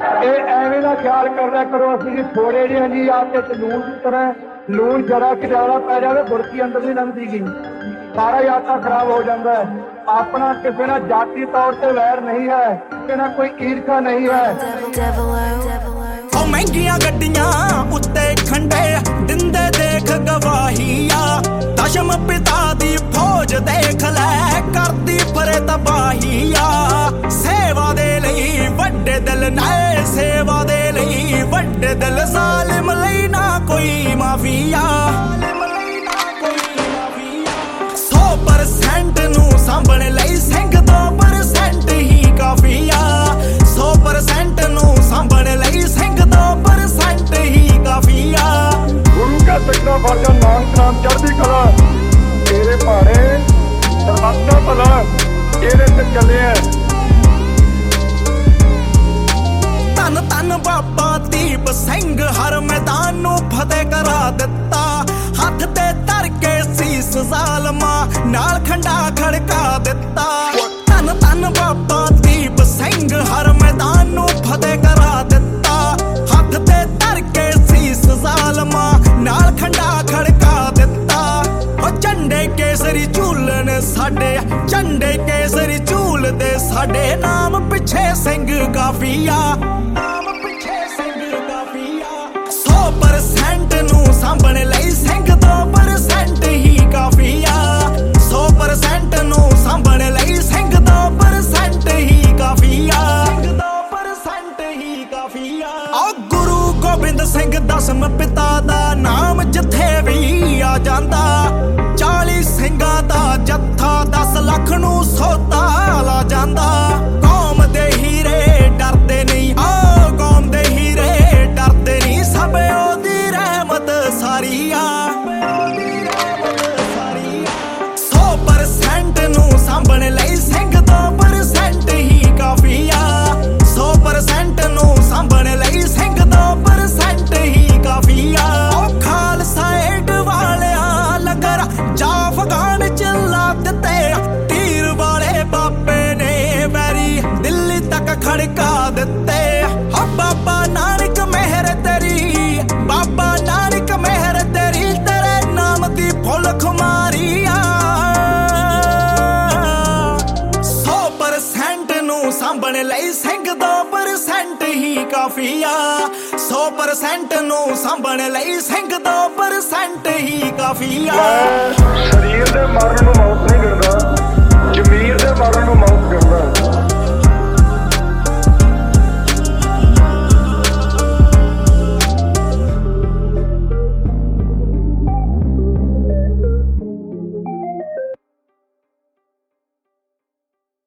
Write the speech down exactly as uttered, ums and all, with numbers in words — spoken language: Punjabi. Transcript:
ਇਹ ਐਵੇਂ ਦਾ ਖਿਆਲ ਕਰਨਾ ਕਰੋ ਅਸੀਂ ਥੋੜੇ ਜਿਹੇ ਜੀ ਆਤੇ ਤੇ ਲੂਣ ਦੀ ਤਰ੍ਹਾਂ ਲੂਣ ਜਰਾ ਕਿ ਜ਼ਿਆਦਾ ਪੈ ਜਾਵੇ ਬੁਰਕੀ ਅੰਦਰ ਨਹੀਂ ਲੰਘਦੀ ਗਈ, ਸਾਰਾ ਹੀ ਆਟਾ ਖਰਾਬ ਹੋ ਜਾਂਦਾ ਹੈ। ਆਪਣਾ ਕਿਸੇ ਨਾਲ ਜਾਤੀ ਤੌਰ ਤੇ ਵੈਰ ਨਹੀਂ ਹੈ, ਕਿਸੇ ਨਾਲ ਕੋਈ ਈਰਖਾ ਨਹੀਂ ਹੈ। ਉਹ ਮਹਿੰਗੀਆਂ ਗੱਡੀਆਂ ਉੱਤੇ ਖੰਡੇ ਦਿੰਦੇ ਦੇਖ ਗਵਾਹੀ ਆ, ਦਸ਼ਮ ਪਿਤਾ ਦੀ ਫੌਜ ਦੇਖ ਲੈ ਕਰਦੀ ਫਰੇ ਤਬਾਹੀ ਆ। ਸੇਵਾ ਦੇ ਲਈ ਵੱਡੇ ਦਿਲ ਨੇ, ਸੇਵਾ ਦੇ ਲਈ ਵੱਡੇ ਦਿਲ, ਜ਼ਾਲਿਮ ਲਈ ਨਾ ਕੋਈ ਮਾਫੀਆ। ਸੌ ਪਰਸੈਂਟ ਨੂੰ ਸਾਂਭਣ ਲਈ ਸਿੰਘ ਦੋ ਪਰਸੈਂਟ ਹੀ ਕਾਫੀ ਆ। ਸੌ ਪਰਸੈਂਟ ਨੂੰ ਸਾਂਭਣ ਲਈ ਸਿੰਘ ਦੋ ਪਰਸੈਂਟ ਹੀ ਕਾਫੀ ਆ। ਗੁਰੂ ਕਾ ਸਿੱਖਣਾ ਫਰਜ਼ਾ ਨਾਨਕ ਨਾਮ ਚੜ੍ਹਦੀ ਕਲਾ, ਤੇਰੇ ਭਾਣੇ ਸਰਬੱਤ ਭਲਾ ਇਹਦੇ ਤੇ ਚੱਲੇ ਆ। ਧੰਨ ਧੰਨ ਬਾਬਾ ਦੀਪ ਸਿੰਘ ਹਰ ਮੈਦਾਨ ਨੂੰ ਫਤਿਹ ਕਰਾ ਦਿੱਤਾ, ਹੱਥ ਤੇ ਧਰ ਕੇ ਸੀਸ ਜ਼ਾਲਮਾਂ ਨਾਲ ਖੰਡਾ ਖੜਕਾ ਦਿੱਤਾ। ਧੰਨ ਧੰਨ ਬਾਬਾ ਦੀਪ ਸਿੰਘ ਹਰ ਮੈਦਾਨ ਨੂੰ ਫਤਿਹ ਕਰਾ ਦਿੱਤਾ, ਹੱਥ ਤੇ ਧਰ ਕੇ ਸੀਸ ਜ਼ਾਲਮਾਂ ਨਾਲ ਖੰਡਾ ਖੜਕਾ ਦਿੱਤਾ। ਉਹ ਝੰਡੇ ਕੇਸਰੀ ਝੂਲਣ ਸਾਡੇ, ਝੰਡੇ ਕੇਸਰੀ ਝੂਲਦੇ ਸਾਡੇ, ਨਾਮ ਪਿੱਛੇ ਸਿੰਘ ਕਾਫੀ ਆ। ਸੌ ਪਰਸੈਂਟ ਨੂੰ ਸਾਂਭਣ ਲਈ ਸਿੰਘ ਦੋ ਪਰਸੈਂਟ ਹੀ ਕਾਫੀ ਆ। ਸੌ ਪਰਸੈਂਟ ਨੂੰ ਸਾਂਭਣ ਲਈ ਸਿੰਘ ਦੋ ਪਰਸੈਂਟ ਹੀ ਕਾਫੀ ਆ। ਦੋ ਪਰਸੈਂਟ ਹੀ ਕਾਫੀ ਆ। ਓ ਗੁਰੂ ਗੋਬਿੰਦ ਸਿੰਘ ਦਸਮ ਪਿਤਾ ਦਾ ਨਾਮ ਜਿੱਥੇ ਵੀ ਆ ਜਾਂਦਾ, ਚਾਲੀ ਸਿੰਘਾਂ ਦਾ ਜੱਥਾ ਦਸ ਲੱਖ ਨੂੰ ਸੌਦਾ ਲਾ ਜਾਂਦਾ। ਕੌਮ ਦੇ ਹੀਰੇ ਡਰਦੇ ਨਹੀਂ, ਓ ਕੌਮ ਦੇ ਹੀਰੇ ਡਰਦੇ ਨਹੀਂ, ਸਭ ਉਹਦੀ ਰਹਿਮਤ ਸਾਰੀ ਆ। ਸੌ ਪਰਸੈਂਟ ਨੂੰ ਸਾਂਭਣ ਲਈ ਸਿੰਘ ਦੋ ਪਰਸੈਂਟ ਹੀ ਕਾਫੀ ਆ। ਸੌ ਪਰਸੈਂਟ ਨੂੰ ਸਾਂਭਣ ਲਈ ਸਿੰਘ ਦੋ ਪਰਸੈਂਟ ਹੀ ਕਾਫੀ ਆ। ਉਹ ਖਾਲਸਾ ਏਡ ਵਾਲਿਆਂ ਲੰਗਰ ਜਾ ਅਫਗਾਨ ਚ ਲਾ ਦਿੱਤੇ, ਤੀਰ ਵਾਲੇ ਬਾਬੇ ਨੇ ਵੈਰੀ ਦਿੱਲੀ ਤੱਕ ਖੜਕਾ ਦਿੱਤੇ। ਹਾਂ ਬਾਬਾ ਨਾਨਕ ਮਿਹਰ ਤੇਰੀ, ਬਾਬਾ ਨਾਨਕ ਮਿਹਰ ਤੇਰੀ, ਤੇਰੇ ਨਾਮ ਦੀ ਫੁੱਲ ਖੁਮਾਰੀ ਆ। ਸੌ ਪਰਸੈਂਟ ਨੂੰ ਸਾਂਭਣ ਲਈ ਸਿੰਘ ਦੋ ਪਰਸੈਂਟ ਹੀ ਕਾਫੀ ਆ। ਸੌ ਪਰਸੈਂਟ ਨੂੰ ਸਾਂਭਣ ਲਈ ਸਿੰਘ ਦੋ ਪਰਸੈਂਟ ਹੀ ਕਾਫੀ ਆ। ਸਰੀਰ ਦੇ ਮਰਨ ਨੂੰ ਮੌਤ ਨਹੀਂ ਕਰਦਾ, ਜ਼ਮੀਰ ਦੇ ਮਰਨ ਨੂੰ ਮੌਤ ਕਰਦਾ।